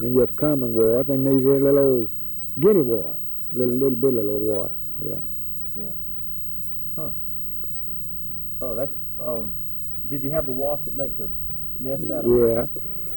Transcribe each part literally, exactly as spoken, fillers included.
and just common wasp, and these are little old guinea wasps, little little bit little wasps. Yeah. Yeah. Huh. Oh, that's. Um. Did you have the wasp that makes a nest out of? Yeah.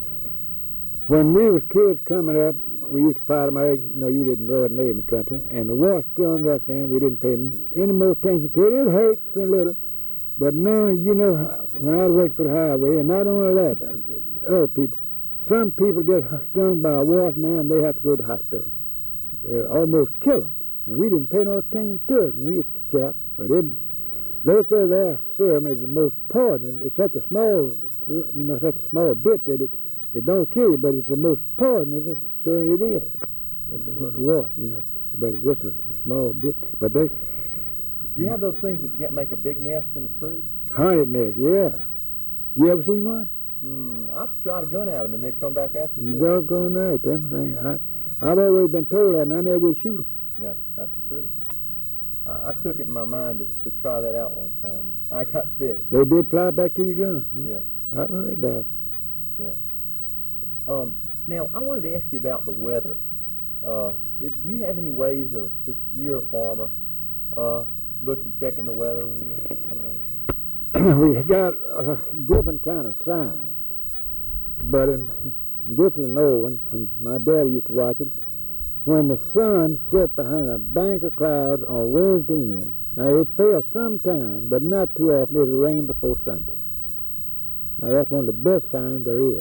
When we was kids coming up, we used to fight them. I, you know, you didn't rodinate in the country, and the wasp stung us, and we didn't pay any more attention to it. It hurts a little, but now, you know, when I was working for the highway, and not only that, other people, some people get stung by a wasp now, and they have to go to the hospital. They almost kill them, and we didn't pay no attention to it when we was chaps. But it, they say their serum is the most poisonous. It's such a small, you know, such a small bit that it. It don't kill you, but it's the most poisonous serum it is. That's what it was, you know. But it's just a small bit. But they. Do you have those things that get make a big nest in a tree? Haunted nest, yeah. You ever seen one? Mm, I've shot a gun at them and they come back at you. You doggone right, them things. I, I've always been told that, and I never would shoot them. Yeah, that's the truth. I, I took it in my mind to, to try that out one time. I got fixed. They did fly back to your gun. Hmm? Yeah. I've heard that. Yeah. Um, now, I wanted to ask you about the weather. Uh, it, do you have any ways of just, you're a farmer, uh, looking, checking the weather when you're coming out? We got a different kind of sign, but in, this is an old one. From my daddy used to watch it. When the sun set behind a bank of clouds on Wednesday evening, now it fell sometime, but not too often. It'll rain before Sunday. Now that's one of the best signs there is.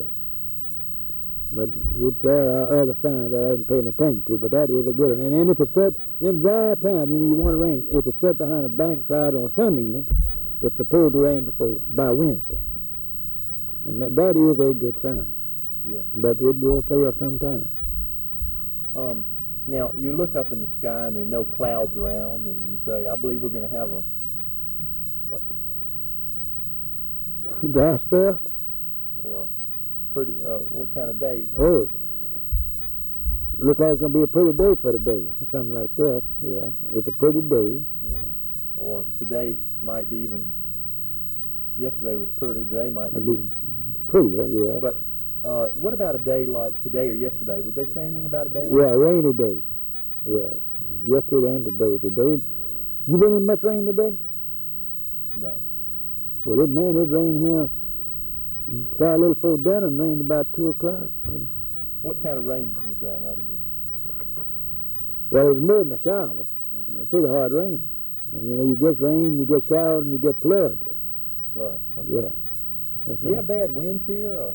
But it's there are other signs that I ain't paying attention to, but that is a good one. And then if it's set in dry time, you know, you want to rain. If it's set behind a bank of cloud on Sunday evening, it's supposed to rain before by Wednesday. And that, that is a good sign. Yeah. But it will fail sometime. Um, now, you look up in the sky and there are no clouds around, and you say, I believe we're going to have a... What? Dry spell? Or a pretty, uh, what kind of day? Oh, look like it's going to be a pretty day for the day, or something like that. Yeah, it's a pretty day. Yeah. Or today might be even, yesterday was pretty, today might be, It'd be even. prettier, yeah. But uh, what about a day like today or yesterday? Would they say anything about a day like Yeah, rainy day. Yeah, yesterday and today. Today, you been in much rain today? No. Well, it, man, it rained here. Started a little before dinner and rained about two o'clock. What kind of rain was that? That was Well, it was more than a shower. mm-hmm. A pretty hard rain. And, you know, you get rain, you get showers, and you get floods. flood. Okay. Yeah. That's Do you right. have bad winds here? Or?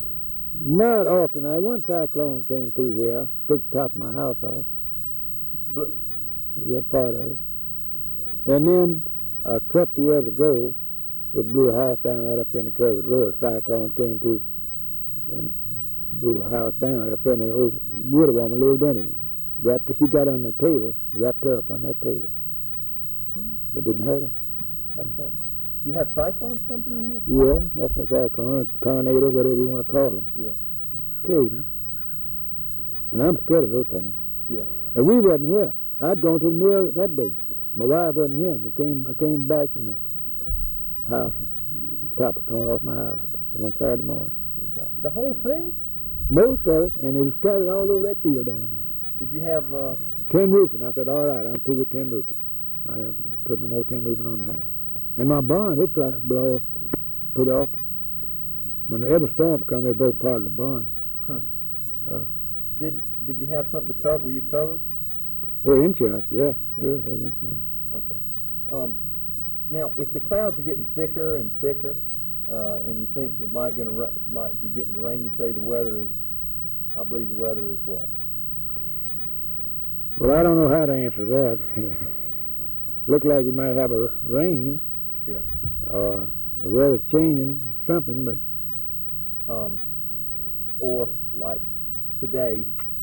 Not often. I one cyclone came through here, took the top of my house off. But, Yeah, part of it. And then a couple of years ago, it blew a house down right up in the Curved Road. A cyclone came through and blew a house down up in the old widow woman lived in it. Wrapped her, she got on the table, wrapped her up on that table. But didn't hurt her. that's something. You have cyclones come through here? Yeah, that's a cyclone, a tornado, whatever you want to call them. Yeah. Occasionally. And I'm scared of those things. Yeah. And we wasn't here. I'd gone to the mill that day. My wife wasn't here. I came, I came back from the house. Top was going off my house one Saturday morning. The whole thing? Most of it, and it was scattered all over that field down there. Did you have, uh, Tin roofing. I said, all right, I'm through with tin roofing. I don't put no more tin roofing on the house. And my barn, it fly, blow put off. When every storm come, it broke part of the barn. Huh. Uh, did did you have something to cover? Were you covered? oh, insurance, yeah, sure, had insurance. Okay. Um, now, if the clouds are getting thicker and thicker, uh, and you think it might gonna ru- might be getting the rain, you say the weather is, I believe the weather is what? Well, I don't know how to answer that. Look like we might have a rain. Yeah. Uh, the weather's changing, something, but Um, or like today,